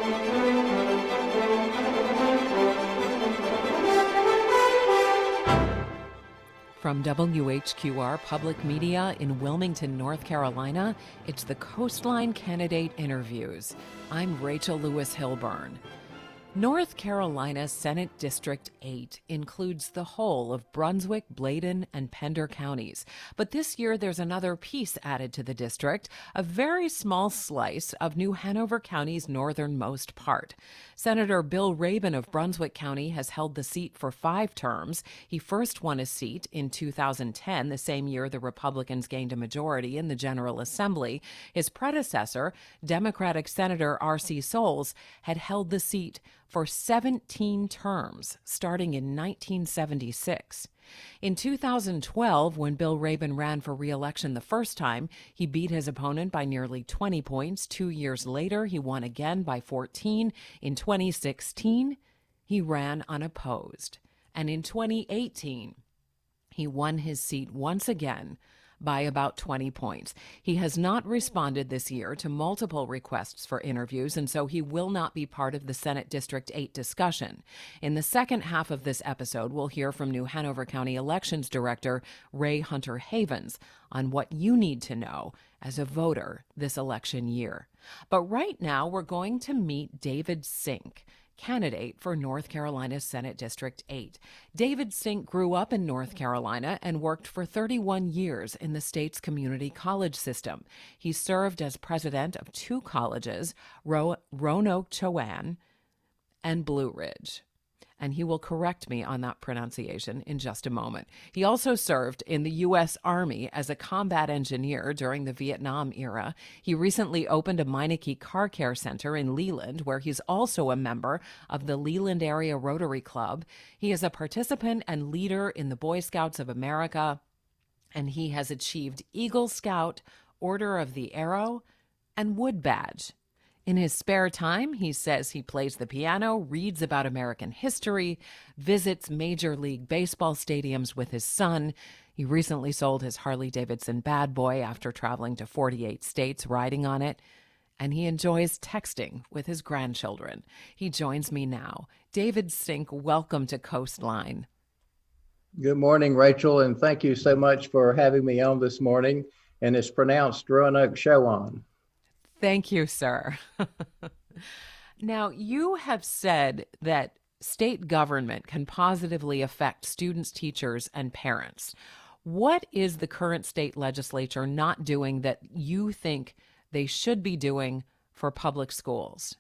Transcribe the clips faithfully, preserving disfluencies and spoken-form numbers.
From W H Q R Public Media in Wilmington, North Carolina, it's the Coastline Candidate Interviews. I'm Rachel Lewis Hilburn. North Carolina Senate District eight includes the whole of Brunswick, Bladen, and Pender counties. But this year there's another piece added to the district, a very small slice of New Hanover County's northernmost part. Senator Bill Rabon of Brunswick County has held the seat for five terms. He first won a seat in two thousand ten, the same year the Republicans gained a majority in the General Assembly. His predecessor, Democratic Senator R C Soles, had held the seat for seventeen terms, starting in nineteen seventy-six. In two thousand twelve, when Bill Rabon ran for re-election the first time, he beat his opponent by nearly twenty points. Two years later, he won again by fourteen. In twenty sixteen, he ran unopposed. And in twenty eighteen, he won his seat once again by about twenty points. He has not responded this year to multiple requests for interviews, and so he will not be part of the Senate District eight discussion. In the second half of this episode, we'll hear from New Hanover County Elections Director Ray Hunter Havens on what you need to know as a voter this election year. But right now, we're going to meet David Sink, candidate for North Carolina Senate District eight. David Sink grew up in North Carolina and worked for thirty-one years in the state's community college system. He served as president of two colleges, Ro- Roanoke Chowan and Blue Ridge. And he will correct me on that pronunciation in just a moment. He also served in the U S Army as a combat engineer during the Vietnam era. He recently opened a Meineke Car Care Center in Leland, where he's also a member of the Leland Area Rotary Club. He is a participant and leader in the Boy Scouts of America, and he has achieved Eagle Scout, Order of the Arrow, and Wood Badge. In his spare time, he says he plays the piano, reads about American history, visits Major League Baseball stadiums with his son. He recently sold his Harley-Davidson Bad Boy after traveling to forty-eight states riding on it. And he enjoys texting with his grandchildren. He joins me now. David Sink, welcome to Coastline. Good morning, Rachel, and thank you so much for having me on this morning. And it's pronounced Roanoke Chowan. Thank you, sir. Now, you have said that state government can positively affect students, teachers, and parents. What is the current state legislature not doing that you think they should be doing for public schools?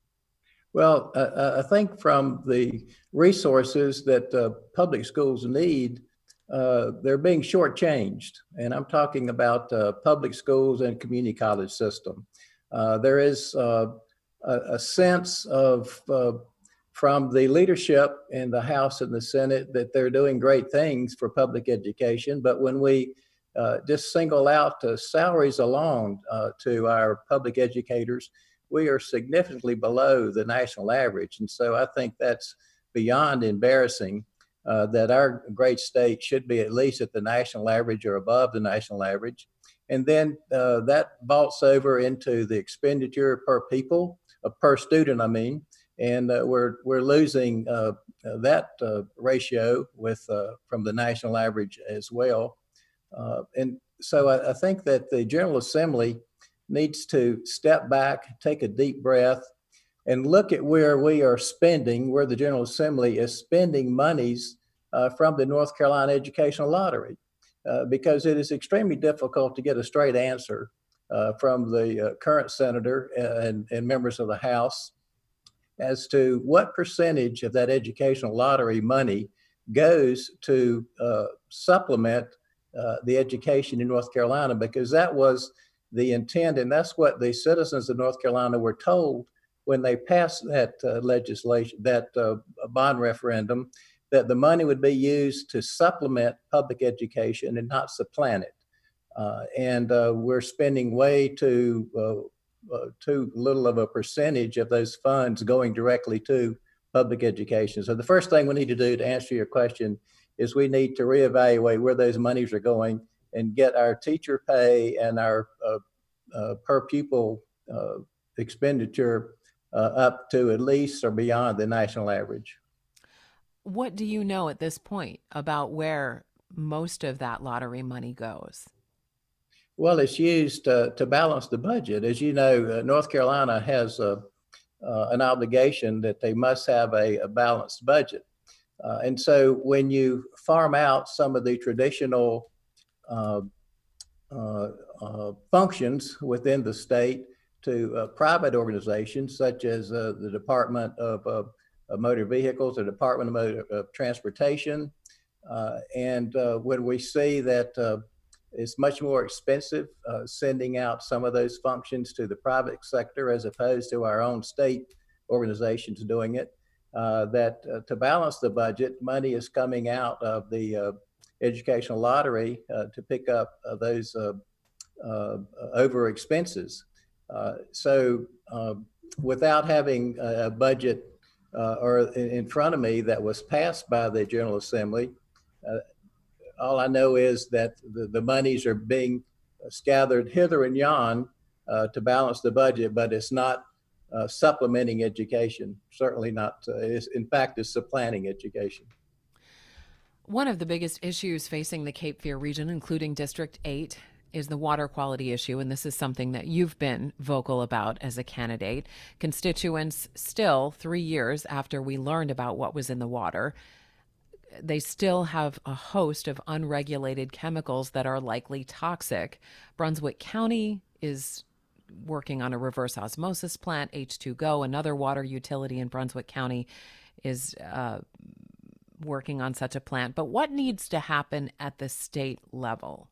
Well, uh, I think from the resources that uh, public schools need, uh, they're being shortchanged. And I'm talking about uh, public schools and community college system. Uh, there is uh, a, a sense of, uh, from the leadership in the House and the Senate, that they're doing great things for public education. But when we uh, just single out uh, salaries alone uh, to our public educators, we are significantly below the national average. And so I think that's beyond embarrassing, uh, that our great state should be at least at the national average or above the national average. And then uh, that vaults over into the expenditure per people, uh, per student, I mean, and uh, we're we're losing uh, that uh, ratio with uh, from the national average as well. Uh, and so I, I think that the General Assembly needs to step back, take a deep breath, and look at where we are spending, where the General Assembly is spending monies uh, from the North Carolina Educational Lottery. Uh, because it is extremely difficult to get a straight answer uh, from the uh, current senator and, and members of the House as to what percentage of that educational lottery money goes to uh, supplement uh, the education in North Carolina, because that was the intent, and that's what the citizens of North Carolina were told when they passed that uh, legislation, that uh, bond referendum, that the money would be used to supplement public education and not supplant it. Uh, and uh, we're spending way too, uh, uh, too little of a percentage of those funds going directly to public education. So the first thing we need to do to answer your question is we need to reevaluate where those monies are going and get our teacher pay and our uh, uh, per pupil uh, expenditure uh, up to at least or beyond the national average. What do you know at this point about where most of that lottery money goes? Well, it's used uh, to balance the budget. As you know, uh, North Carolina has a, uh, an obligation that they must have a, a balanced budget. Uh, and so when you farm out some of the traditional uh, uh, uh, functions within the state to uh, private organizations such as uh, the Department of, uh, of Motor Vehicles, the Department of Motor of Transportation, uh, and uh, when we see that uh, it's much more expensive uh, sending out some of those functions to the private sector as opposed to our own state organizations doing it, uh, that uh, to balance the budget, money is coming out of the uh, educational lottery uh, to pick up uh, those uh, uh, over expenses. Uh, so uh, without having a budget uh, or in front of me that was passed by the General Assembly, uh, all I know is that the, the monies are being scattered hither and yon uh, to balance the budget, but it's not uh, supplementing education. Certainly not. Uh, it's, in fact, it's supplanting education. One of the biggest issues facing the Cape Fear region, including District eight, is the water quality issue, and this is something that you've been vocal about as a candidate. Constituents still, three years after we learned about what was in the water, they still have a host of unregulated chemicals that are likely toxic. Brunswick County is working on a reverse osmosis plant. H two Go, another water utility in Brunswick County, is uh, working on such a plant. But what needs to happen at the state level?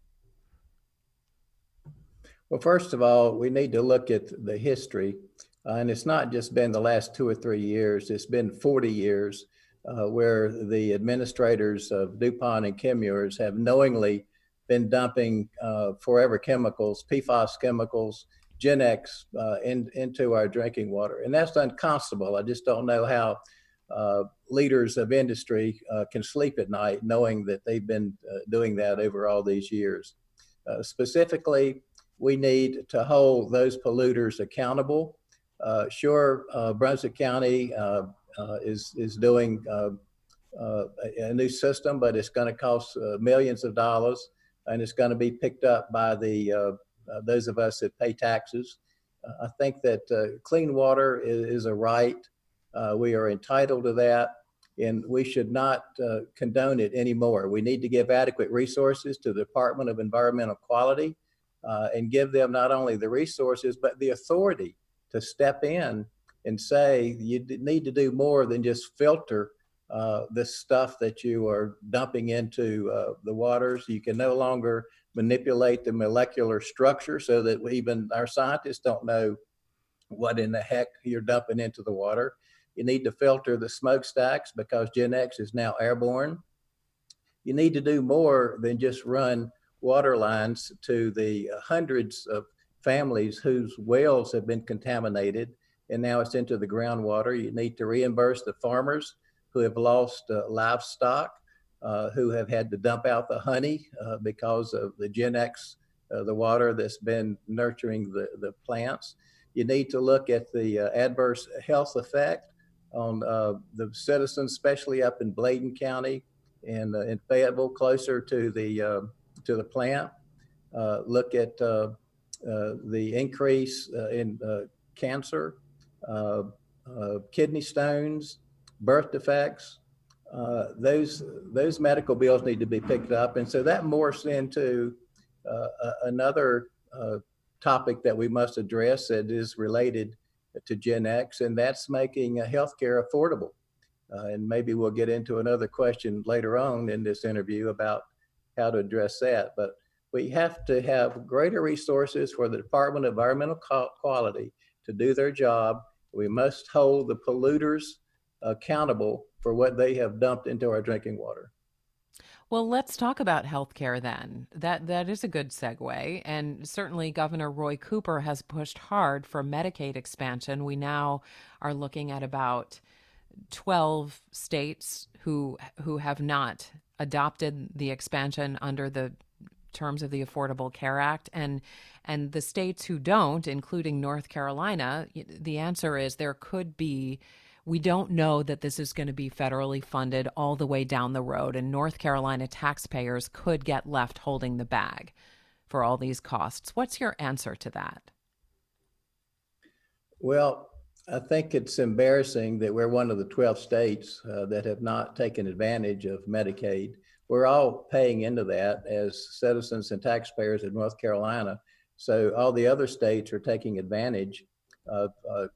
Well, first of all, we need to look at the history. Uh, and it's not just been the last two or three years, it's been forty years uh, where the administrators of DuPont and Chemours have knowingly been dumping uh, forever chemicals, P FAS chemicals, Gen-X uh, in, into our drinking water. And that's unconscionable. I just don't know how uh, leaders of industry uh, can sleep at night knowing that they've been uh, doing that over all these years. Uh, specifically, we need to hold those polluters accountable. Uh, sure, uh, Brunswick County uh, uh, is, is doing uh, uh, a new system, but it's going to cost uh, millions of dollars, and it's going to be picked up by the uh, uh, those of us that pay taxes. Uh, I think that uh, clean water is, is a right. Uh, we are entitled to that, and we should not uh, condone it anymore. We need to give adequate resources to the Department of Environmental Quality uh, and give them not only the resources, but the authority to step in and say, you need to do more than just filter uh, this stuff that you are dumping into uh, the waters. You can no longer manipulate the molecular structure so that even our scientists don't know what in the heck you're dumping into the water. You need to filter the smokestacks because Gen-X is now airborne. You need to do more than just run water lines to the hundreds of families whose wells have been contaminated and now it's into the groundwater. You need to reimburse the farmers who have lost uh, livestock, uh, who have had to dump out the honey uh, because of the Gen-X, uh, the water that's been nurturing the, the plants. You need to look at the uh, adverse health effect on uh, the citizens, especially up in Bladen County and uh, in Fayetteville, closer to the uh, to the plant. Uh, look at uh, uh, the increase uh, in uh, cancer, uh, uh, kidney stones, birth defects. Uh, those those medical bills need to be picked up, and so that morphs into uh, another uh, topic that we must address that is related to Gen-X, and that's making uh, healthcare affordable. Uh, and maybe we'll get into another question later on in this interview about how to address that. But we have to have greater resources for the Department of Environmental Quality to do their job. We must hold the polluters accountable for what they have dumped into our drinking water. Well, let's talk about healthcare then. That that is a good segue. And certainly Governor Roy Cooper has pushed hard for Medicaid expansion. We now are looking at about twelve states who who have not adopted the expansion under the terms of the Affordable Care Act, and and the states who don't, including North Carolina, the answer is there could be. We don't know that this is going to be federally funded all the way down the road, and North Carolina taxpayers could get left holding the bag for all these costs. What's your answer to that? Well, I think it's embarrassing that we're one of the twelve states uh, that have not taken advantage of Medicaid. We're all paying into that as citizens and taxpayers in North Carolina. So all the other states are taking advantage of uh,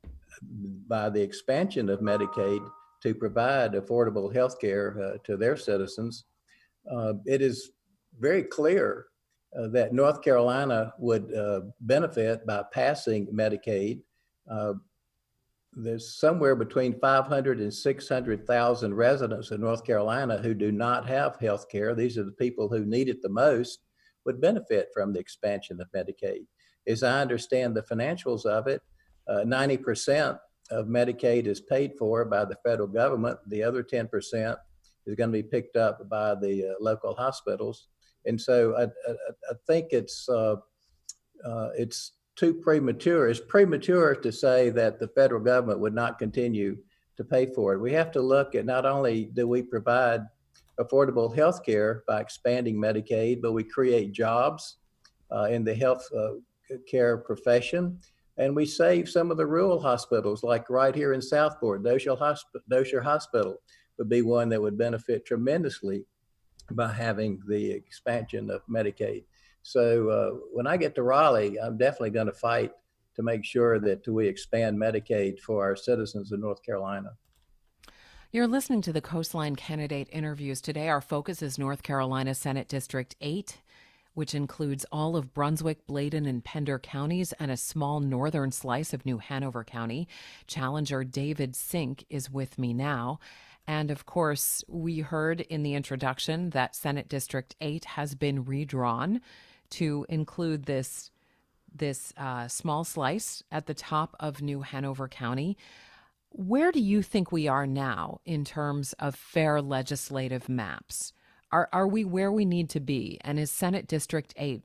by the expansion of Medicaid to provide affordable health care uh, to their citizens. Uh, it is very clear uh, that North Carolina would uh, benefit by passing Medicaid. Uh, there's somewhere between five hundred and six hundred thousand residents in North Carolina who do not have health care. These are the people who need it the most, would benefit from the expansion of Medicaid. As I understand the financials of it, Uh, ninety percent of Medicaid is paid for by the federal government. The other ten percent is going to be picked up by the uh, local hospitals. And so I, I, I think it's, uh, uh, it's too premature. It's premature to say that the federal government would not continue to pay for it. We have to look at not only do we provide affordable health care by expanding Medicaid, but we create jobs uh, in the health uh, care profession. And we save some of the rural hospitals, like right here in Southport. Dozier Hosp- Dozier Hospital would be one that would benefit tremendously by having the expansion of Medicaid. So uh, when I get to Raleigh, I'm definitely going to fight to make sure that we expand Medicaid for our citizens in North Carolina. You're listening to the Coastline Candidate Interviews. Today, our focus is North Carolina Senate District eight, which includes all of Brunswick, Bladen, and Pender counties and a small northern slice of New Hanover County. Challenger David Sink is with me now. And of course, we heard in the introduction that Senate District eight has been redrawn to include this, this uh, small slice at the top of New Hanover County. Where do you think we are now in terms of fair legislative maps? Are are we where we need to be? And is Senate District eight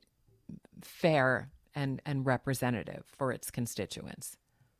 fair and, and representative for its constituents?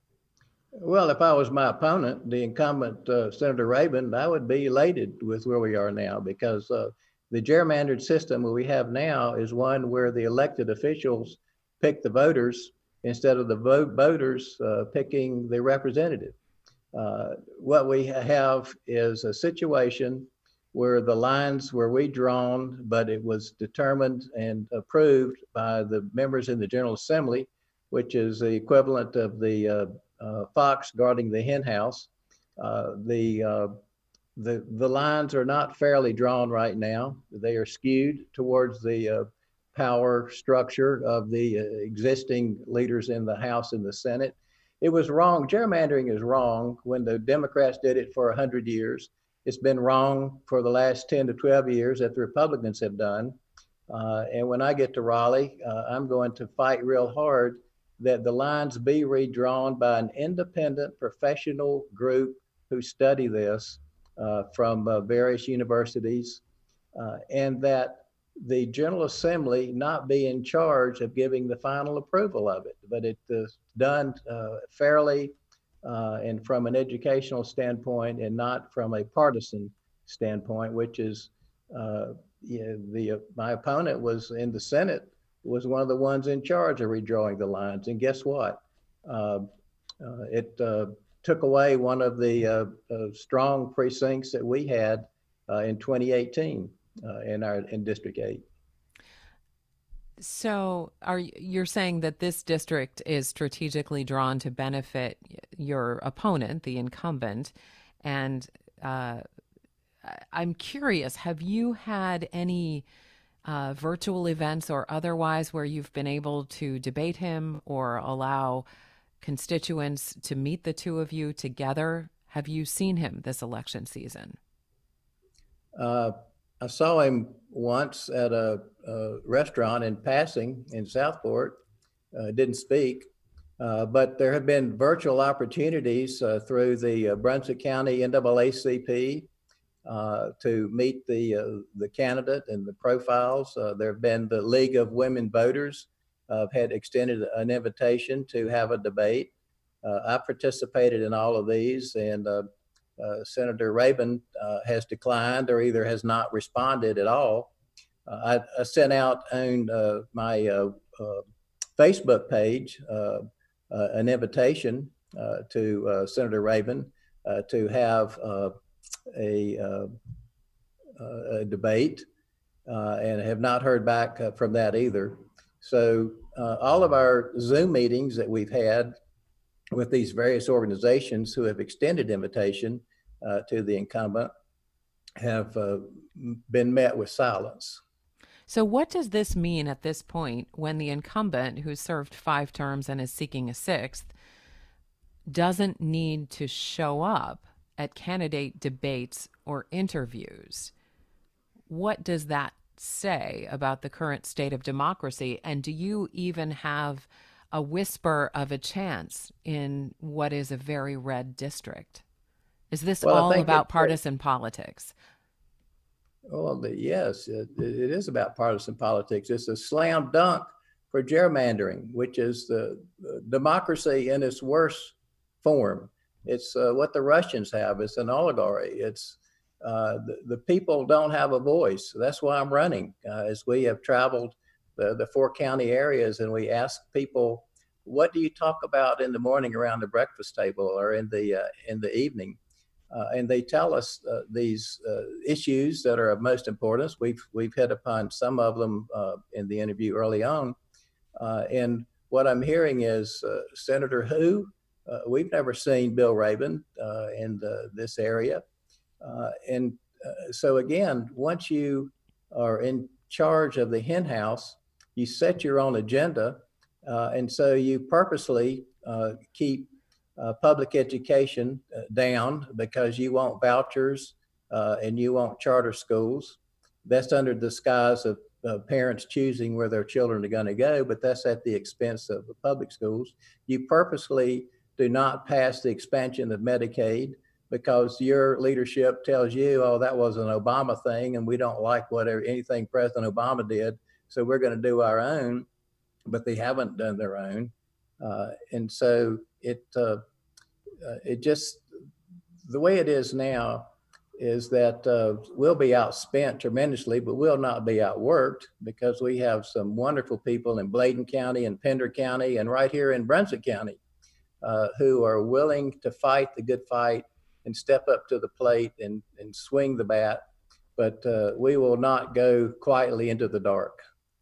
Well, if I was my opponent, the incumbent uh, Senator Rabin, I would be elated with where we are now, because uh, the gerrymandered system that we have now is one where the elected officials pick the voters instead of the vote voters uh, picking the representative. Uh, what we have is a situation where the lines were redrawn, but it was determined and approved by the members in the General Assembly, which is the equivalent of the uh, uh, fox guarding the hen house. Uh, the, uh, the, the lines are not fairly drawn right now. They are skewed towards the uh, power structure of the uh, existing leaders in the House and the Senate. It was wrong. Gerrymandering is wrong when the Democrats did it for one hundred years. It's been wrong for the last ten to twelve years that the Republicans have done. Uh, and when I get to Raleigh, uh, I'm going to fight real hard that the lines be redrawn by an independent professional group who study this uh, from uh, various universities, uh, and that the General Assembly not be in charge of giving the final approval of it, but it is done uh, fairly uh, and from an educational standpoint, and not from a partisan standpoint, which is uh, yeah, the uh, my opponent was in the Senate, was one of the ones in charge of redrawing the lines. And guess what? Uh, uh, it uh, took away one of the uh, uh, strong precincts that we had uh, in twenty eighteen uh, in our in District eight. So are you're saying that this district is strategically drawn to benefit your opponent, the incumbent, and uh, I'm curious, have you had any uh, virtual events or otherwise where you've been able to debate him or allow constituents to meet the two of you together? Have you seen him this election season? Uh, I saw him once at a, a restaurant in passing in Southport. Uh, didn't speak, uh, but there have been virtual opportunities uh, through the uh, Brunswick County N double A C P uh, to meet the uh, the candidate and the profiles. Uh, there have been the League of Women Voters uh, had extended an invitation to have a debate. Uh, I participated in all of these, and uh, uh, Senator Rabin uh, has declined or either has not responded at all. Uh, I, I sent out on uh, my uh, uh, Facebook page uh, uh, an invitation uh, to uh, Senator Rabin uh, to have uh, a, uh, a debate, uh, and have not heard back uh, from that either. So uh, all of our Zoom meetings that we've had with these various organizations who have extended invitation uh, to the incumbent have uh, been met with silence. So what does this mean at this point when the incumbent, who served five terms and is seeking a sixth, doesn't need to show up at candidate debates or interviews? What does that say about the current state of democracy? And do you even have a whisper of a chance in what is a very red district? Is this Well, all about it, partisan politics? Well, the, yes, it, it is about partisan politics. It's a slam dunk for gerrymandering, which is the, the democracy in its worst form. It's uh, what the Russians have. It's an oligarchy. It's uh, the, the people don't have a voice. That's why I'm running. Uh, as we have traveled the, the four county areas and we ask people, what do you talk about in the morning around the breakfast table or in the uh, in the evening? Uh, and they tell us uh, these uh, issues that are of most importance. We've we've hit upon some of them uh, in the interview early on. Uh, and what I'm hearing is uh, Senator who? Uh, we've never seen Bill Rabin uh, in the, this area. Uh, and uh, so again, once you are in charge of the hen house, you set your own agenda. Uh, and so you purposely uh, keep Uh, public education uh, down because you want vouchers uh, and you want charter schools. That's under the disguise of uh, parents choosing where their children are going to go, but that's at the expense of the public schools. You purposely do not pass the expansion of Medicaid because your leadership tells you, oh, that was an Obama thing and we don't like whatever anything President Obama did, so we're going to do our own, but they haven't done their own. Uh, and so it uh, uh, it just, the way it is now is that uh, we'll be outspent tremendously, but we'll not be outworked because we have some wonderful people in Bladen County and Pender County and right here in Brunswick County uh, who are willing to fight the good fight and step up to the plate and, and swing the bat. But uh, we will not go quietly into the dark.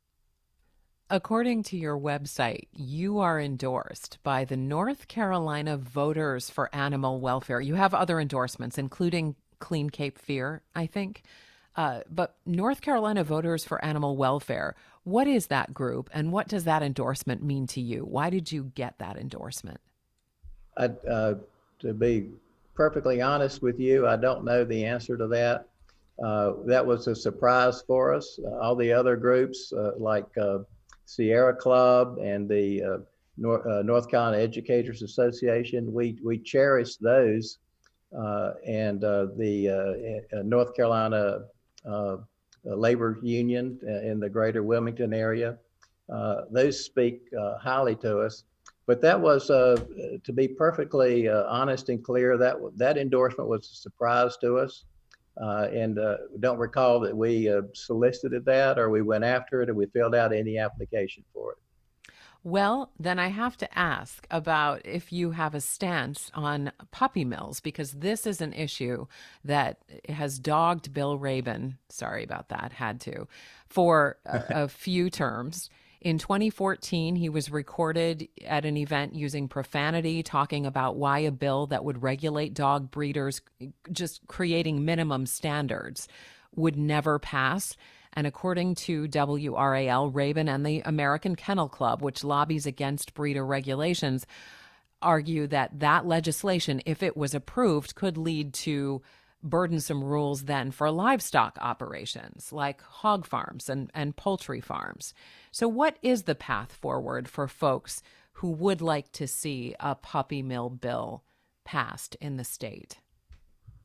According to your website, you are endorsed by the North Carolina Voters for Animal Welfare. You have other endorsements, including Clean Cape Fear, I think. Uh, but North Carolina Voters for Animal Welfare, what is that group and what does that endorsement mean to you? Why did you get that endorsement? I, uh, to be perfectly honest with you, I don't know the answer to that. Uh, that was a surprise for us. Uh, all the other groups, uh, like uh, Sierra Club and the uh, North, uh, North Carolina Educators Association, we we cherish those, uh, and uh, the uh, North Carolina uh, Labor Union in the greater Wilmington area, uh, those speak uh, highly to us. But that was, uh, to be perfectly uh, honest and clear, that that endorsement was a surprise to us. Uh, and uh, don't recall that we uh, solicited that or we went after it or we filled out any application for it. Well, then I have to ask about if you have a stance on puppy mills, because this is an issue that has dogged Bill Rabin, sorry about that, had to, for a, a few terms. In twenty fourteen, he was recorded at an event using profanity, talking about why a bill that would regulate dog breeders, just creating minimum standards, would never pass. And according to W R A L, Rabin and the American Kennel Club, which lobbies against breeder regulations, argue that that legislation, if it was approved, could lead to burdensome rules then for livestock operations like hog farms and, and poultry farms. So what is the path forward for folks who would like to see a puppy mill bill passed in the state?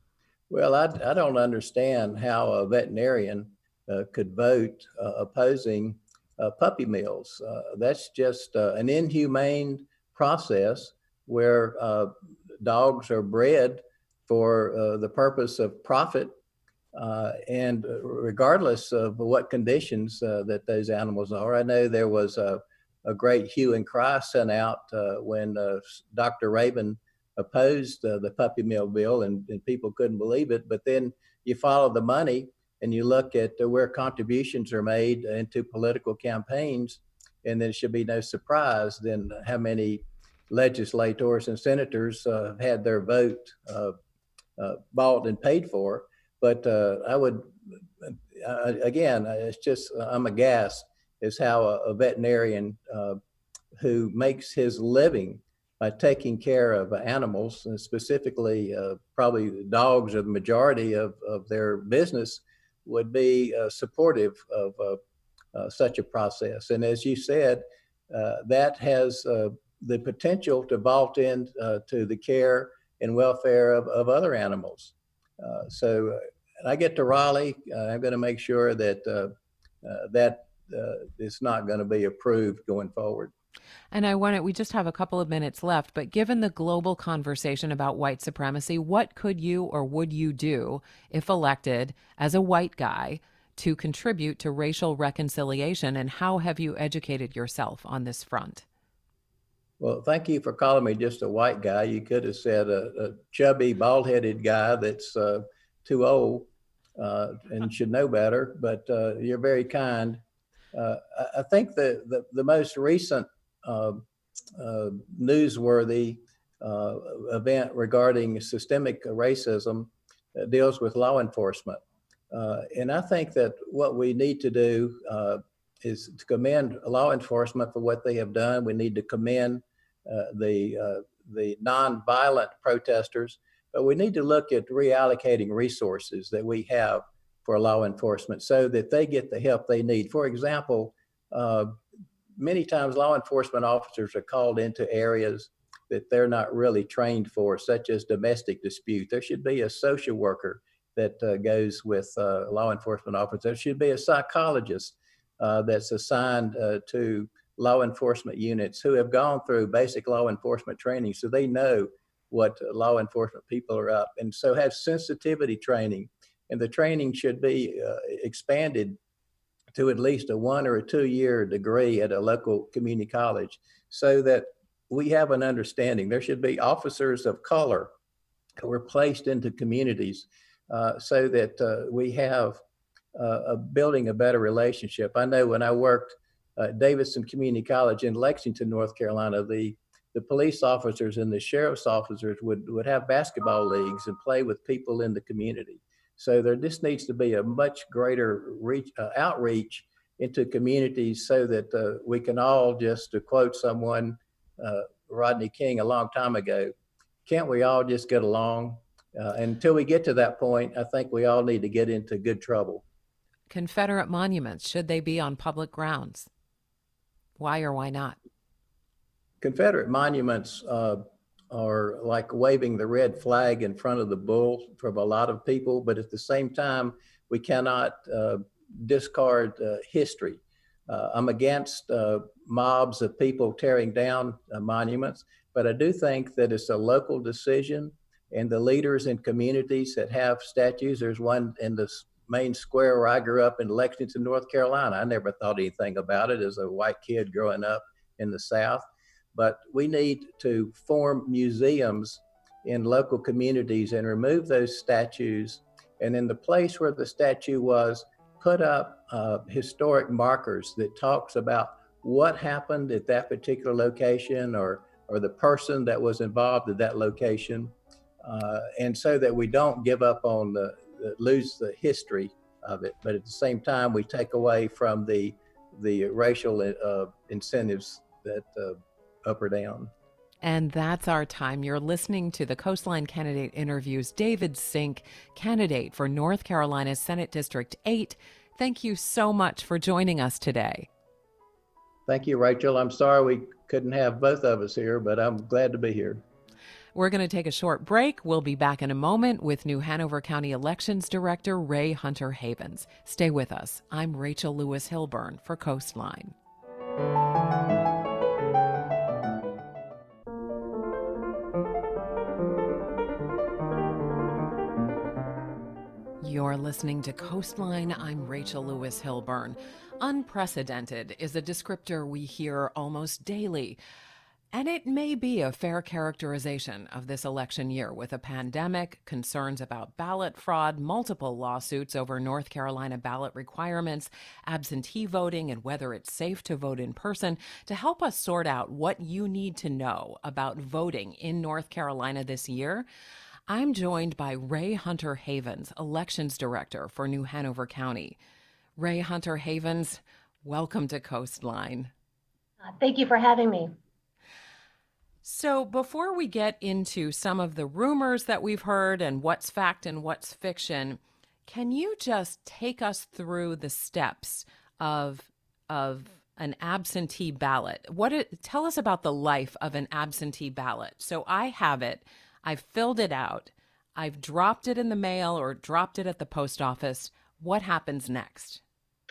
Well, I, I don't understand how a veterinarian uh, could vote uh, opposing uh, puppy mills. Uh, that's just uh, an inhumane process where uh, dogs are bred for uh, the purpose of profit, uh, and regardless of what conditions uh, that those animals are. I know there was a, a great hue and cry sent out uh, when uh, Doctor Rabin opposed uh, the puppy mill bill, and, and people couldn't believe it. But then you follow the money and you look at uh, where contributions are made into political campaigns, and there should be no surprise then how many legislators and senators uh, had their vote uh, uh, bought and paid for. But uh, I would, uh, again, it's just, I'm aghast is how a, a veterinarian uh, who makes his living by taking care of animals, and specifically uh, probably dogs are the majority of, of their business, would be uh, supportive of uh, uh, such a process. And as you said, uh, that has uh, the potential to vault in uh, to the care and welfare of, of other animals. Uh, so uh, I get to Raleigh, uh, I'm going to make sure that uh, uh, that uh, is not going to be approved going forward. And I want to, we just have a couple of minutes left, but given the global conversation about white supremacy, what could you or would you do if elected as a white guy to contribute to racial reconciliation, and how have you educated yourself on this front? Well, thank you for calling me just a white guy. You could have said a, a chubby, bald-headed guy that's uh, too old uh, and should know better, but uh, you're very kind. Uh, I, I think the, the, the most recent uh, uh, newsworthy uh, event regarding systemic racism uh, deals with law enforcement. Uh, and I think that what we need to do uh, is to commend law enforcement for what they have done. We need to commend uh, the, uh, the nonviolent protesters, but we need to look at reallocating resources that we have for law enforcement so that they get the help they need. For example, uh, many times law enforcement officers are called into areas that they're not really trained for, such as domestic dispute. There should be a social worker that uh, goes with uh, law enforcement officers. There should be a psychologist uh, that's assigned uh, to law enforcement units who have gone through basic law enforcement training so they know what law enforcement people are up, and so have sensitivity training. And the training should be uh, expanded to at least a one or a two year degree at a local community college so that we have an understanding. There should be officers of color who are placed into communities uh, so that uh, we have uh, a building a better relationship. I know when I worked at Davidson Community College in Lexington, North Carolina, the the police officers and the sheriff's officers would, would have basketball leagues and play with people in the community. So there just needs to be a much greater reach, uh, outreach into communities so that uh, we can all, just to quote someone, uh, Rodney King a long time ago, can't we all just get along? Uh, until we get to that point, I think we all need to get into good trouble. Confederate monuments, should they be on public grounds? Why or why not? Confederate monuments uh, are like waving the red flag in front of the bull from a lot of people, but at the same time, we cannot uh, discard uh, history. Uh, I'm against uh, mobs of people tearing down uh, monuments, but I do think that it's a local decision, and the leaders in communities that have statues, there's one in the main square where I grew up in Lexington, North Carolina. I never thought anything about it as a white kid growing up in the South. But we need to form museums in local communities and remove those statues. And in the place where the statue was, put up uh, historic markers that talks about what happened at that particular location, or, or the person that was involved at that location. Uh, and so that we don't give up on the, the, lose the history of it. But at the same time, we take away from the, the racial uh, incentives that uh, up or down. And that's our time. You're listening to the Coastline Candidate Interviews. David Sink, candidate for North Carolina's Senate District eight. Thank you so much for joining us today. Thank you, Rachel. I'm sorry we couldn't have both of us here, but I'm glad to be here. We're going to take a short break. We'll be back in a moment with New Hanover County Elections Director Ray Hunter Havens. Stay with us. I'm Rachel Lewis Hilburn for Coastline. You're listening to Coastline. I'm Rachel Lewis Hilburn. Unprecedented is a descriptor we hear almost daily. And it may be a fair characterization of this election year with a pandemic, concerns about ballot fraud, multiple lawsuits over North Carolina ballot requirements, absentee voting, and whether it's safe to vote in person. To help us sort out what you need to know about voting in North Carolina this year, I'm joined by Ray Hunter Havens, Elections Director for New Hanover County. Ray Hunter Havens, welcome to Coastline. Uh, thank you for having me. So before we get into some of the rumors that we've heard and what's fact and what's fiction, can you just take us through the steps of of an absentee ballot? What it, tell us about the life of an absentee ballot. So I have it. I've filled it out. I've dropped it in the mail or dropped it at the post office. What happens next?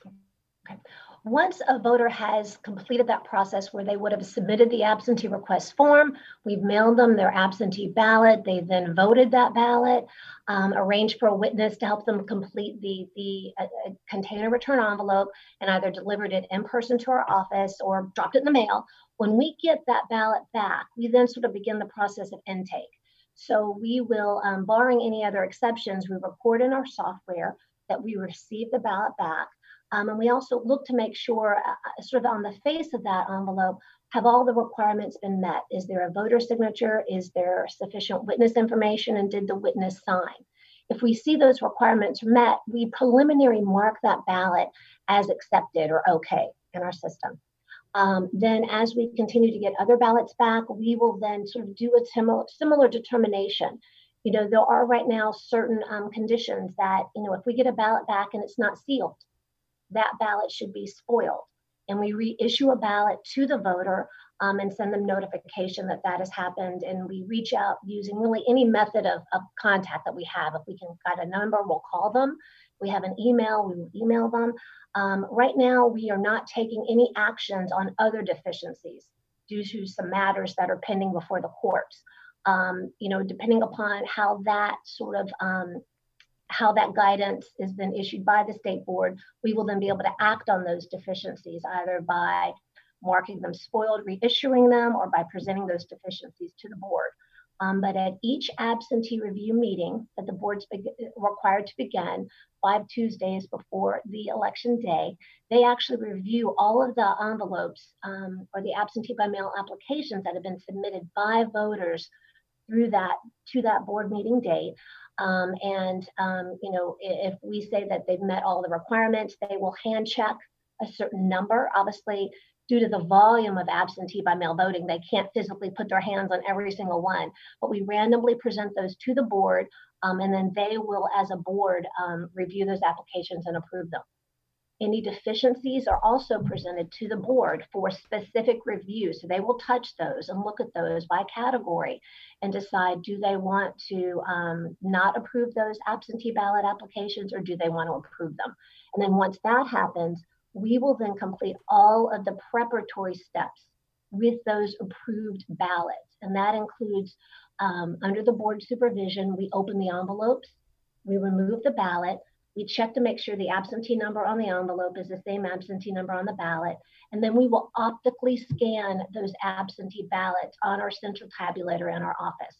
Okay. Once a voter has completed that process where they would have submitted the absentee request form, we've mailed them their absentee ballot. They then voted that ballot, um, arranged for a witness to help them complete the, the uh, container return envelope, and either delivered it in person to our office or dropped it in the mail. When we get that ballot back, we then sort of begin the process of intake. So we will, um, barring any other exceptions, we record in our software that we received the ballot back. Um, and we also look to make sure, uh, sort of on the face of that envelope, have all the requirements been met? Is there a voter signature? Is there sufficient witness information? And did the witness sign? If we see those requirements met, we preliminary mark that ballot as accepted or okay in our system. Um, then as we continue to get other ballots back, we will then sort of do a similar, similar determination. You know, there are right now certain um, conditions that, you know, if we get a ballot back and it's not sealed, that ballot should be spoiled. And we reissue a ballot to the voter um, and send them notification that that has happened. And we reach out using really any method of, of contact that we have. If we can got a number, we'll call them. If we have an email, we will email them. Um, right now, we are not taking any actions on other deficiencies due to some matters that are pending before the courts. Um, you know, depending upon how that sort of um, how that guidance is then issued by the state board, we will then be able to act on those deficiencies, either by marking them spoiled, reissuing them, or by presenting those deficiencies to the board. Um, but at each absentee review meeting that the board's be- required to begin five Tuesdays before the election day, they actually review all of the envelopes um, or the absentee by mail applications that have been submitted by voters through that to that board meeting date. Um, and, um, you know, if we say that they've met all the requirements, they will hand check a certain number. Obviously, due to the volume of absentee by mail voting, they can't physically put their hands on every single one, but we randomly present those to the board, um, and then they will, as a board, um, review those applications and approve them. Any deficiencies are also presented to the board for specific review. So they will touch those and look at those by category and decide, do they want to um, not approve those absentee ballot applications, or do they want to approve them? And then once that happens, we will then complete all of the preparatory steps with those approved ballots. And that includes, um, under the board supervision, we open the envelopes, we remove the ballot, we check to make sure the absentee number on the envelope is the same absentee number on the ballot. And then we will optically scan those absentee ballots on our central tabulator in our office.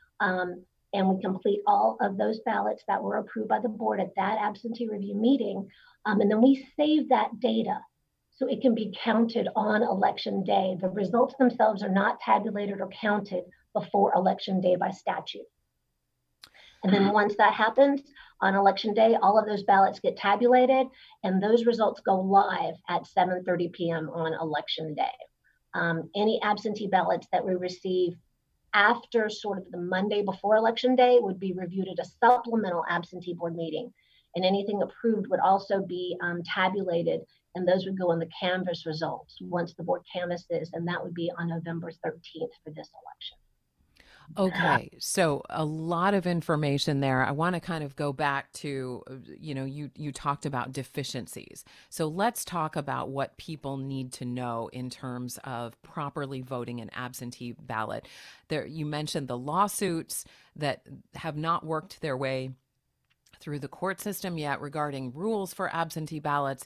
Um, and we complete all of those ballots that were approved by the board at that absentee review meeting. Um, and then we save that data so it can be counted on election day. The results themselves are not tabulated or counted before election day by statute. And then once that happens, on election day, all of those ballots get tabulated, and those results go live at seven thirty p.m. on election day. Um, any absentee ballots that we receive after sort of the Monday before election day would be reviewed at a supplemental absentee board meeting. And anything approved would also be um, tabulated, and those would go in the canvass results once the board canvasses, and that would be on November thirteenth for this election. Okay, so a lot of information there. I want to kind of go back to, uh, you know, you you talked about deficiencies. So let's talk about what people need to know in terms of properly voting an absentee ballot. There, you mentioned the lawsuits that have not worked their way through the court system yet regarding rules for absentee ballots.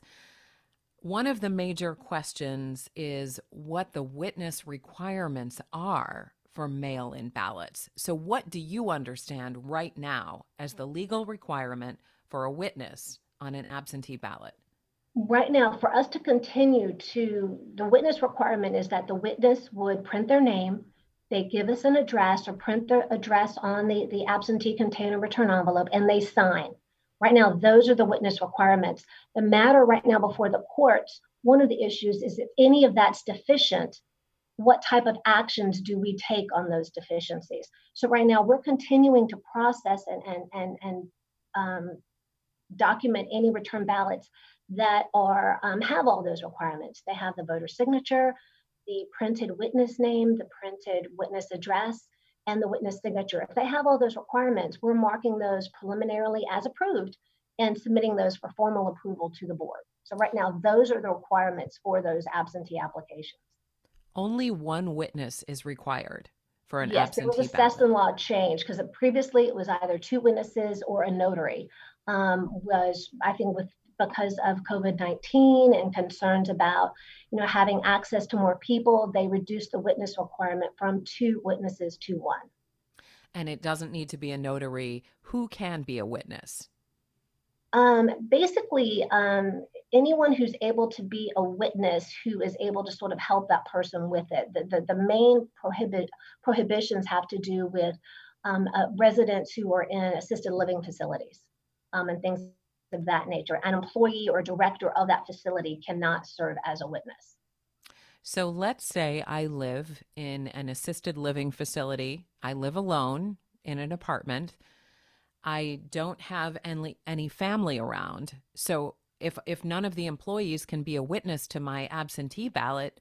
One of the major questions is what the witness requirements are for mail in ballots. So, what do you understand right now as the legal requirement for a witness on an absentee ballot? Right now, for us to continue to, the witness requirement is that the witness would print their name, they give us an address or print their address on the, the absentee container return envelope, and they sign. Right now, those are the witness requirements. The matter right now before the courts, one of the issues is if any of that's deficient, what type of actions do we take on those deficiencies? So right now, we're continuing to process and and and and um, document any return ballots that are um, have all those requirements. They have the voter signature, the printed witness name, the printed witness address, and the witness signature. If they have all those requirements, we're marking those preliminarily as approved and submitting those for formal approval to the board. So right now, those are the requirements for those absentee applications. Only one witness is required for an Yes, there was a absentee ballot. Sesson law change because previously it was either two witnesses or a notary. Um, was I think with because of COVID nineteen and concerns about you know having access to more people, they reduced the witness requirement from two witnesses to one. And it doesn't need to be a notary. Who can be a witness? Um, basically, um, anyone who's able to be a witness who is able to sort of help that person with it. The, the, the main prohibit, prohibitions have to do with um, uh, residents who are in assisted living facilities um, and things of that nature. An employee or director of that facility cannot serve as a witness. So let's say I live in an assisted living facility. I live alone in an apartment. I don't have any, any family around. So if if none of the employees can be a witness to my absentee ballot,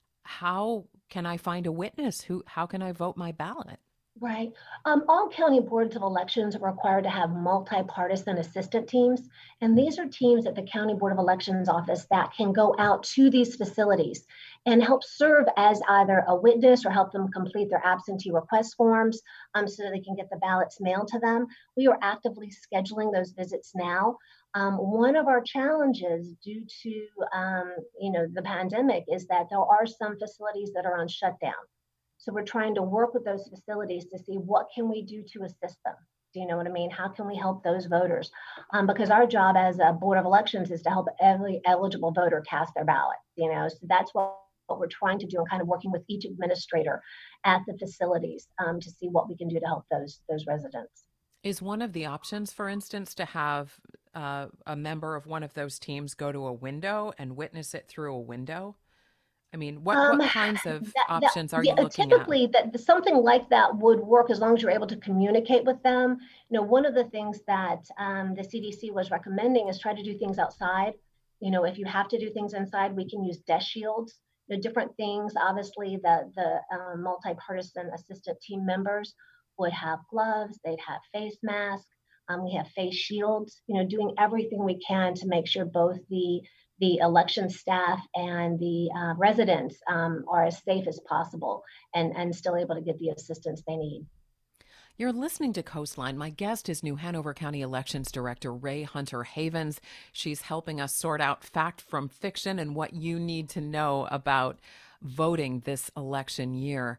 how can I find a witness? Who how can I vote my ballot? Right. Um, all county boards of elections are required to have multi-partisan assistant teams. And these are teams at the County Board of Elections office that can go out to these facilities and help serve as either a witness or help them complete their absentee request forms um, so that they can get the ballots mailed to them. We are actively scheduling those visits now. Um, one of our challenges due to um, you know the pandemic is that there are some facilities that are on shutdown. So we're trying to work with those facilities to see what can we do to assist them. Do you know what I mean? How can we help those voters? Um, because our job as a board of elections is to help every eligible voter cast their ballot. You know, so that's what, what we're trying to do, and kind of working with each administrator at the facilities um, to see what we can do to help those those residents. Is one of the options, for instance, to have uh, a member of one of those teams go to a window and witness it through a window? I mean, what, Um, what kinds of that, that, options are yeah, you looking at? typically that something like that would work as long as you're able to communicate with them. You know, one of the things that um, the C D C was recommending is try to do things outside. You know, if you have to do things inside, we can use desk shields. You know, different things. Obviously, the the um, multi-partisan assistant team members would have gloves. They'd have face masks. Um, we have face shields. You know, doing everything we can to make sure both the the election staff and the uh, residents um, are as safe as possible and, and still able to get the assistance they need. You're listening to Coastline. My guest is New Hanover County Elections Director Ray Hunter Havens. She's helping us sort out fact from fiction and what you need to know about voting this election year.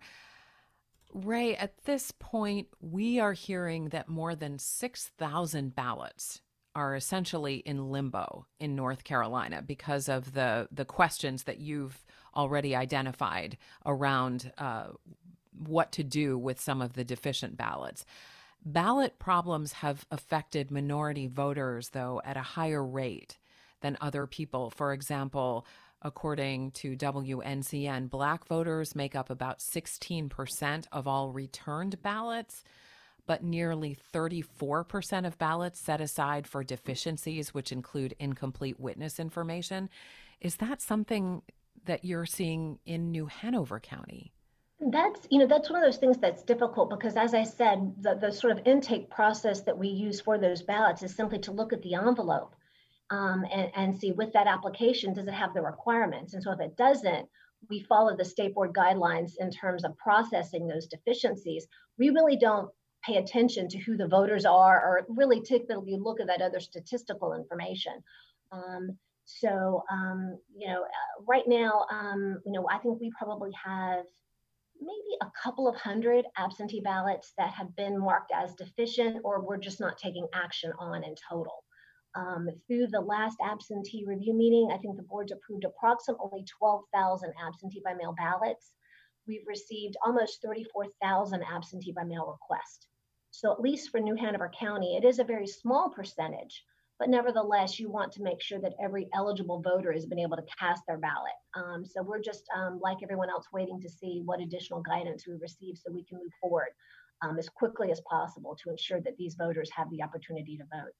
Ray, at this point, we are hearing that more than six thousand ballots are essentially in limbo in North Carolina because of the the questions that you've already identified around uh, what to do with some of the deficient ballots. Ballot problems have affected minority voters, though, at a higher rate than other people. For example, according to W N C N, Black voters make up about sixteen percent of all returned ballots, but nearly thirty-four percent of ballots set aside for deficiencies, which include incomplete witness information. Is that something that you're seeing in New Hanover County? That's, you know, that's one of those things that's difficult because, as I said, the, the sort of intake process that we use for those ballots is simply to look at the envelope um, and, and see with that application, does it have the requirements? And so if it doesn't, we follow the state board guidelines in terms of processing those deficiencies. We really don't pay attention to who the voters are, or really typically look at that other statistical information. Um, so, um, you know, uh, right now, um, you know, I think we probably have maybe a couple of hundred absentee ballots that have been marked as deficient or we're just not taking action on in total. Um, through the last absentee review meeting, I think the board's approved approximately twelve thousand absentee by mail ballots. We've received almost thirty-four thousand absentee by mail requests. So at least for New Hanover County, it is a very small percentage, but nevertheless, you want to make sure that every eligible voter has been able to cast their ballot. Um, so we're just, um, like everyone else, waiting to see what additional guidance we receive so we can move forward um, as quickly as possible to ensure that these voters have the opportunity to vote.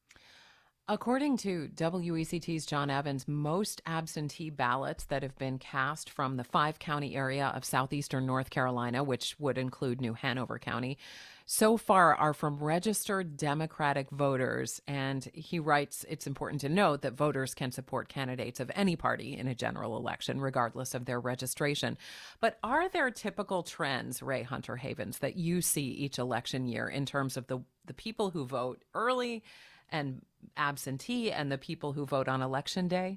According to W E C T's John Evans, most absentee ballots that have been cast from the five county area of southeastern North Carolina, which would include New Hanover County, so far are from registered Democratic voters. And he writes, it's important to note that voters can support candidates of any party in a general election, regardless of their registration. But are there typical trends, Ray Hunter Havens, that you see each election year in terms of the, the people who vote early and absentee and the people who vote on election day?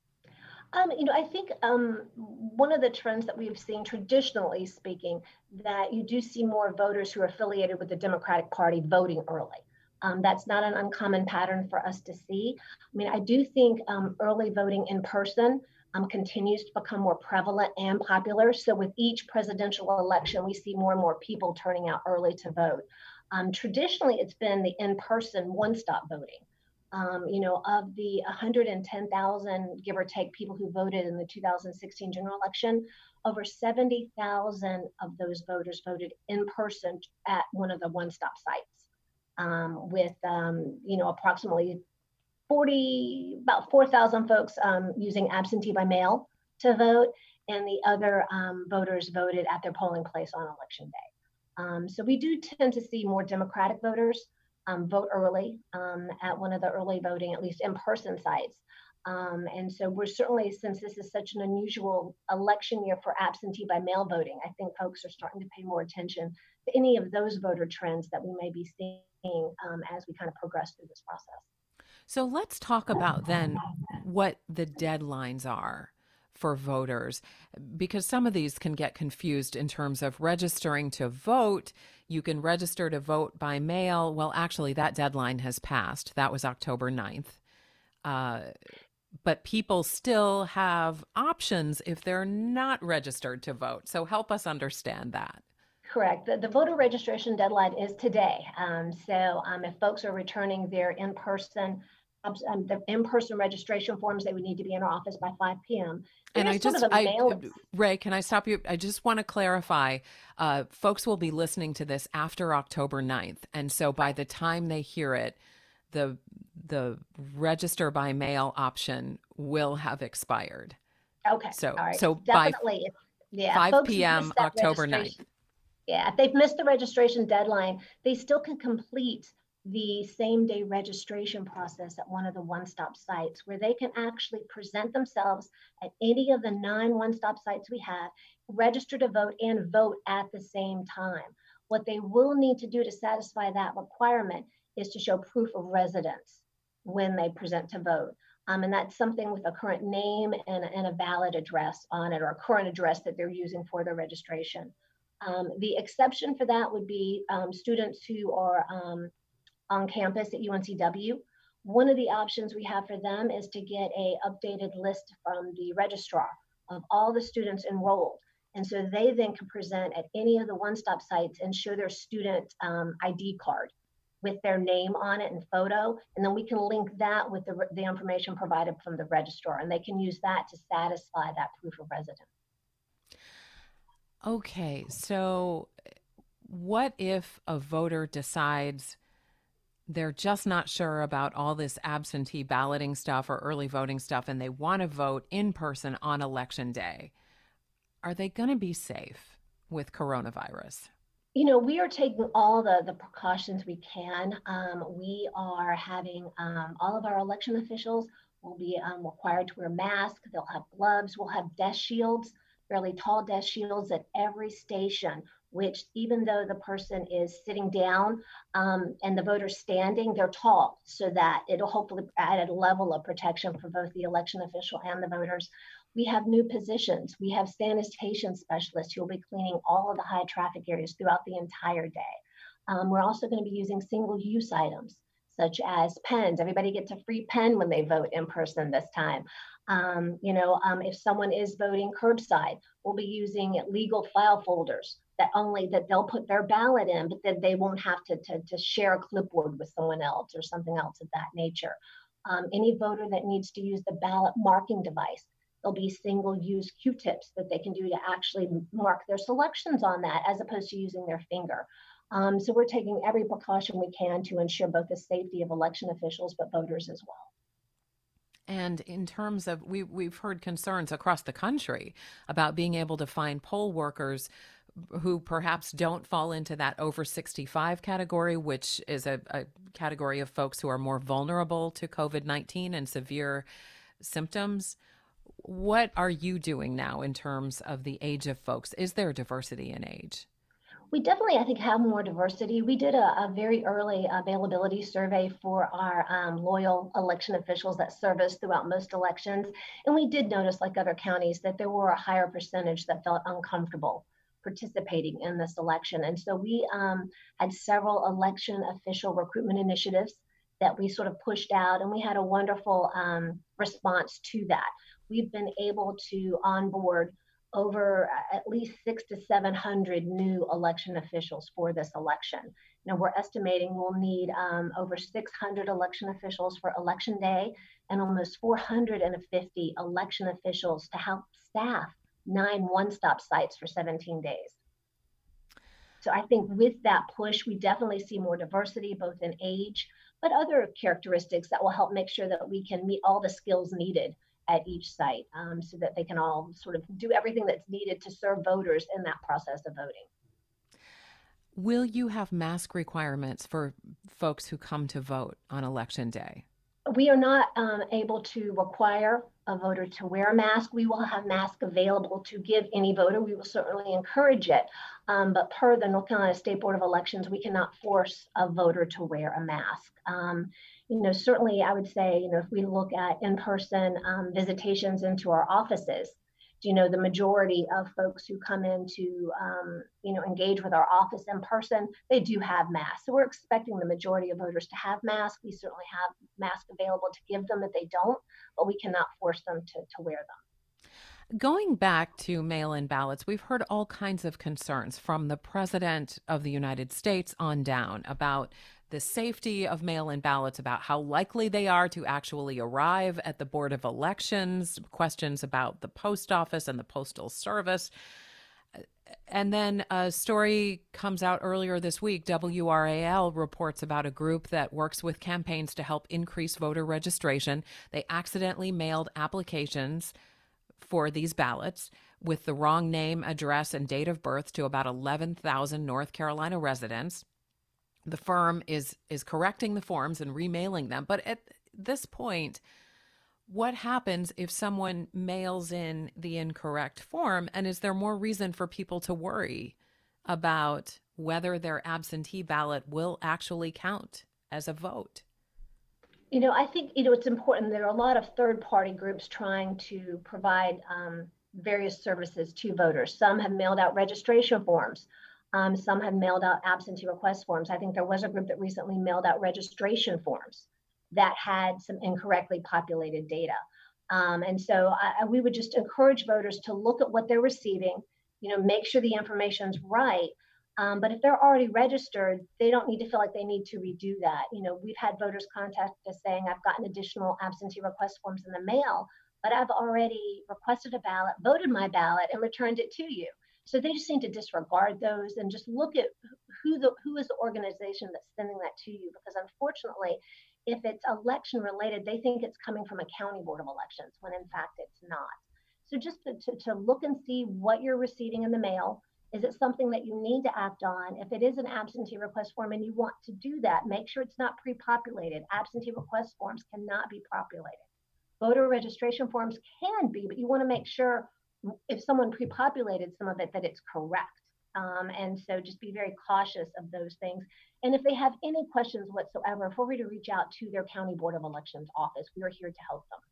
Um, you know, I think um, one of the trends that we've seen, traditionally speaking, that you do see more voters who are affiliated with the Democratic Party voting early. Um, that's not an uncommon pattern for us to see. I mean, I do think um, early voting in person um, continues to become more prevalent and popular. So with each presidential election, we see more and more people turning out early to vote. Um, traditionally, it's been the in-person one-stop voting. Um, you know, of the one hundred ten thousand, give or take, people who voted in the two thousand sixteen general election, over seventy thousand of those voters voted in person at one of the one-stop sites, um, with, um, you know, approximately forty, about four thousand folks um, using absentee by mail to vote, and the other um, voters voted at their polling place on election day. Um, so we do tend to see more Democratic voters Um, vote early um, at one of the early voting, at least in-person sites. Um, and so we're certainly, since this is such an unusual election year for absentee by mail voting, I think folks are starting to pay more attention to any of those voter trends that we may be seeing um, as we kind of progress through this process. So let's talk about then what the deadlines are for voters, because some of these can get confused in terms of registering to vote. You can register to vote by mail. Well, actually, that deadline has passed. That was October ninth. Uh, but people still have options if they're not registered to vote. So help us understand that. Correct. The, the voter registration deadline is today. Um, so um, if folks are returning their in-person Um, the in-person registration forms, they would need to be in our office by five p.m. And I just, I, Ray, can I stop you? I just want to clarify, uh, folks will be listening to this after October ninth. And so by the time they hear it, the the register by mail option will have expired. Okay. So, all right. so definitely, by yeah, five p.m. October ninth. Yeah, if they've missed the registration deadline, they still can complete the same day registration process at one of the one-stop sites, where they can actually present themselves at any of the nine one-stop sites we have, register to vote, and vote at the same time. What they will need to do to satisfy that requirement is to show proof of residence when they present to vote. Um, and that's something with a current name and, and a valid address on it, or a current address that they're using for their registration. Um, the exception for that would be um, students who are um, on campus at U N C W. One of the options we have for them is to get a updated list from the registrar of all the students enrolled. And so they then can present at any of the one-stop sites and show their student um, I D card with their name on it and photo. And then we can link that with the, the information provided from the registrar, and they can use that to satisfy that proof of residence. Okay, so what if a voter decides they're just not sure about all this absentee balloting stuff or early voting stuff, and they want to vote in person on election day? Are they going to be safe? with coronavirus? You know, we are taking all the, the precautions we can. Um, we are having um, all of our election officials will be um, required to wear masks. They'll have gloves. We'll have desk shields, fairly tall desk shields at every station, which even though the person is sitting down um, and the voter's standing, they're tall so that it'll hopefully add a level of protection for both the election official and the voters. We have new positions. We have sanitation specialists who will be cleaning all of the high traffic areas throughout the entire day. Um, we're also going to be using single use items such as pens. Everybody gets a free pen when they vote in person this time. Um, you know, um, if someone is voting curbside, we'll be using legal file folders that only that they'll put their ballot in, but then they won't have to, to, to share a clipboard with someone else or something else of that nature. Um, any voter that needs to use the ballot marking device, there'll be single-use Q-tips that they can do to actually mark their selections on that as opposed to using their finger. Um, so we're taking every precaution we can to ensure both the safety of election officials, but voters as well. And in terms of, we, we've heard concerns across the country about being able to find poll workers who perhaps don't fall into that over sixty-five category, which is a, a category of folks who are more vulnerable to COVID nineteen and severe symptoms. What are you doing now in terms of the age of folks? Is there diversity in age? We definitely, I think, have more diversity. We did a, a very early availability survey for our um, loyal election officials that serve us throughout most elections. And we did notice, like other counties, that there were a higher percentage that felt uncomfortable participating in this election. And so we um, had several election official recruitment initiatives that we sort of pushed out, and we had a wonderful um, response to that. We've been able to onboard over at least six to seven hundred new election officials for this election. Now we're estimating we'll need um, over six hundred election officials for election day and almost four hundred fifty election officials to help staff nine one-stop sites for seventeen days. So I think with that push, we definitely see more diversity, both in age, but other characteristics that will help make sure that we can meet all the skills needed at each site um, so that they can all sort of do everything that's needed to serve voters in that process of voting. Will you have mask requirements for folks who come to vote on election day? We are not um, able to require a voter to wear a mask. We will have masks available to give any voter. We will certainly encourage it. Um, but per the North Carolina State Board of Elections, we cannot force a voter to wear a mask. Um, you know, certainly I would say, you know, if we look at in-person um, visitations into our offices, you know, the majority of folks who come in to, um, you know, engage with our office in person, they do have masks. So we're expecting the majority of voters to have masks. We certainly have masks available to give them if they don't, but we cannot force them to, to wear them. Going back to mail-in ballots, we've heard all kinds of concerns from the President of the United States on down about the safety of mail-in ballots, about how likely they are to actually arrive at the Board of Elections, questions about the post office and the Postal Service. And then a story comes out earlier this week. W R A L reports about a group that works with campaigns to help increase voter registration. They accidentally mailed applications for these ballots with the wrong name, address, and date of birth to about eleven thousand North Carolina residents. The firm is is correcting the forms and remailing them. But at this point, what happens if someone mails in the incorrect form? And is there more reason for people to worry about whether their absentee ballot will actually count as a vote? You know, I think, you know, it's important. There are a lot of third-party groups trying to provide um, various services to voters. Some have mailed out registration forms. Um, some have mailed out absentee request forms. I think there was a group that recently mailed out registration forms that had some incorrectly populated data. Um, and so I, we would just encourage voters to look at what they're receiving, you know, make sure the information's right. Um, but if they're already registered, they don't need to feel like they need to redo that. You know, we've had voters contact us saying, I've gotten additional absentee request forms in the mail, but I've already requested a ballot, voted my ballot, and returned it to you. So they just need to disregard those and just look at who the who is the organization that's sending that to you. Because unfortunately, if it's election related, they think it's coming from a county board of elections, when in fact it's not. So just to, to, to look and see what you're receiving in the mail, Is it something that you need to act on? If it is an absentee request form and you want to do that, make sure it's not pre-populated. Absentee request forms cannot be populated. Voter registration forms can be, but you want to make sure if someone pre-populated some of it that it's correct. Um, and so just be very cautious of those things. And if they have any questions whatsoever, feel free to reach out to their County Board of Elections office. We are here to help them.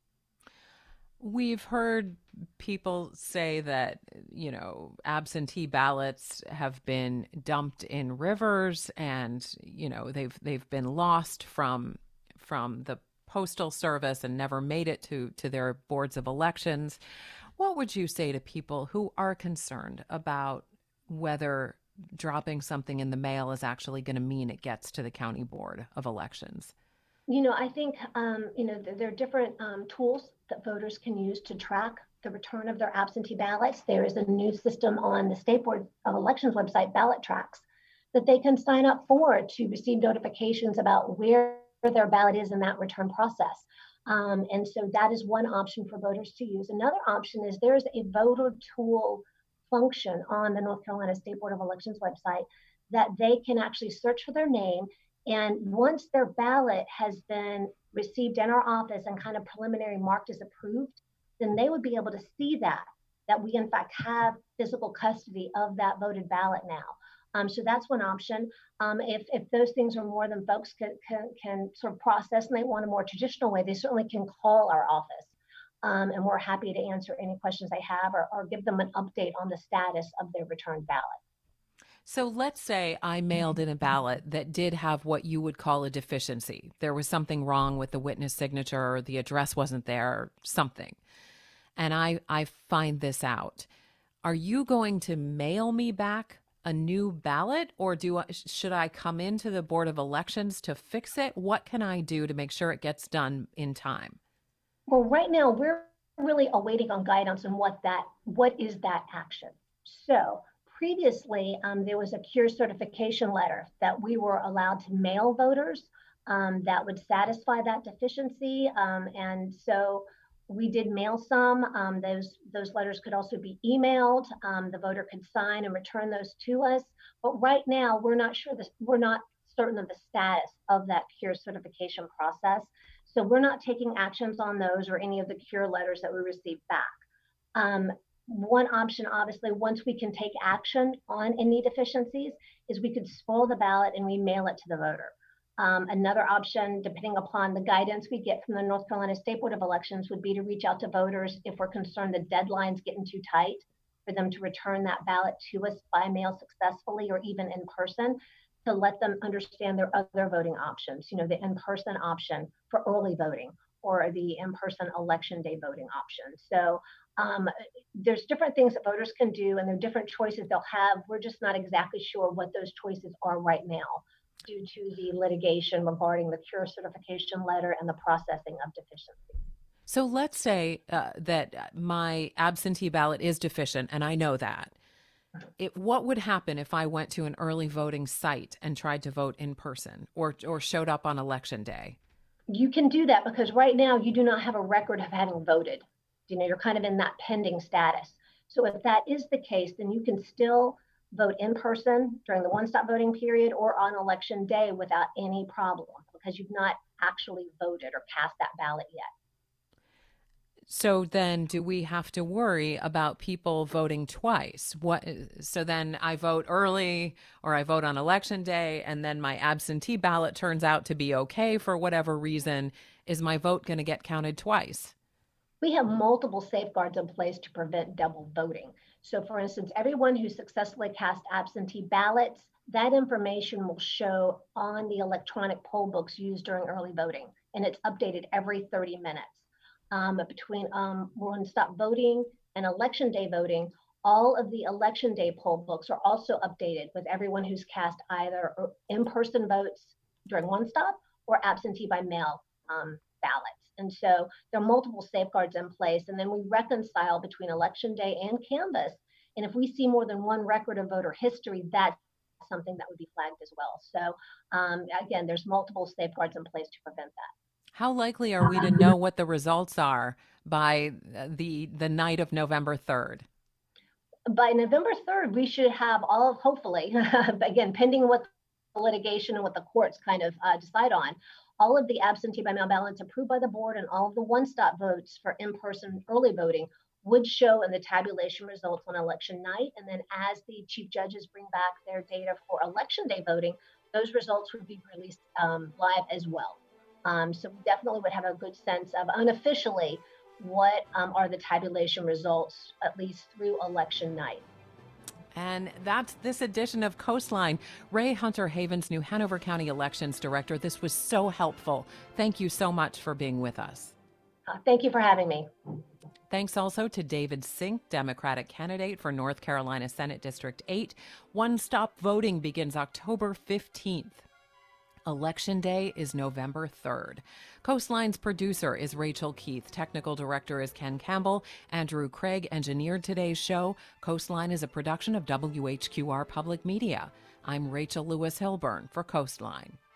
We've heard people say that, you know, absentee ballots have been dumped in rivers and, you know, they've they've been lost from from the Postal Service and never made it to to their boards of elections. What would you say to people who are concerned about whether dropping something in the mail is actually going to mean it gets to the County Board of Elections? You know, I think, um, you know, there are different um, tools that voters can use to track the return of their absentee ballots. There is a new system on the State Board of Elections website, Ballot Tracks, that they can sign up for to receive notifications about where their ballot is in that return process. Um, and so that is one option for voters to use. Another option is there's a voter tool function on the North Carolina State Board of Elections website that they can actually search for their name. And once their ballot has been received in our office and kind of preliminary marked as approved, then they would be able to see that, that we in fact have physical custody of that voted ballot now. Um, so that's one option. Um, if, if those things are more than folks can, can, can sort of process and they want a more traditional way, they certainly can call our office. Um, and we're happy to answer any questions they have or, or give them an update on the status of their returned ballot. So let's say I mailed in a ballot that did have what you would call a deficiency. There was something wrong with the witness signature, or the address wasn't there, or something. And I, I find this out. Are you going to mail me back a new ballot, or do I, should I come into the Board of Elections to fix it? What can I do to make sure it gets done in time? Well, right now we're really awaiting on guidance on what that, what is that action. So previously, um, there was a cure certification letter that we were allowed to mail voters um, that would satisfy that deficiency. Um, and so we did mail some. Um, those, those letters could also be emailed. Um, the voter could sign and return those to us. But right now, we're not sure this, we're not certain of the status of that cure certification process. So we're not taking actions on those or any of the cure letters that we received back. Um, One option, obviously, once we can take action on any deficiencies, is we could spoil the ballot and we mail it to the voter. Um, another option, depending upon the guidance we get from the North Carolina State Board of Elections, would be to reach out to voters if we're concerned the deadline's getting too tight for them to return that ballot to us by mail successfully or even in person, to let them understand their other voting options, you know, the in-person option for early voting or the in-person election day voting option. So um, there's different things that voters can do and there are different choices they'll have. We're just not exactly sure what those choices are right now due to the litigation regarding the cure certification letter and the processing of deficiencies. So let's say uh, that my absentee ballot is deficient, and I know that. It, what would happen if I went to an early voting site and tried to vote in person or, or showed up on election day? You can do that because right now you do not have a record of having voted. You know, you're kind of in that pending status. So if that is the case, then you can still vote in person during the one-stop voting period or on election day without any problem because you've not actually voted or cast that ballot yet. So then do we have to worry about people voting twice? What, so then I vote early or I vote on election day and then my absentee ballot turns out to be okay for whatever reason. Is my vote going to get counted twice? We have multiple safeguards in place to prevent double voting. So for instance, everyone who successfully cast absentee ballots, that information will show on the electronic poll books used during early voting, and it's updated every thirty minutes. Um, between um, one-stop voting and election day voting, all of the election day poll books are also updated with everyone who's cast either in-person votes during one-stop or absentee by mail um, ballots. And so there are multiple safeguards in place, and then we reconcile between election day and canvass. And if we see more than one record of voter history, that's something that would be flagged as well. So um, again, there's multiple safeguards in place to prevent that. How likely are we to know what the results are by the the night of November third? by November third, we should have all, hopefully, again, pending what the litigation and what the courts kind of uh, decide on, all of the absentee by mail ballots approved by the board and all of the one-stop votes for in-person early voting would show in the tabulation results on election night. And then as the chief judges bring back their data for election day voting, those results would be released um, live as well. Um, so we definitely would have a good sense of unofficially what um, are the tabulation results, at least through election night. And that's this edition of Coastline. Ray Hunter Havens, New Hanover County Elections Director. This was so helpful. Thank you so much for being with us. Uh, thank you for having me. Thanks also to David Sink, Democratic candidate for North Carolina Senate District eight. One-stop voting begins October fifteenth. Election Day is November third. Coastline's producer is Rachel Keith. Technical director is Ken Campbell. Andrew Craig engineered today's show. Coastline is a production of W H Q R Public Media. I'm Rachel Lewis Hilburn for Coastline.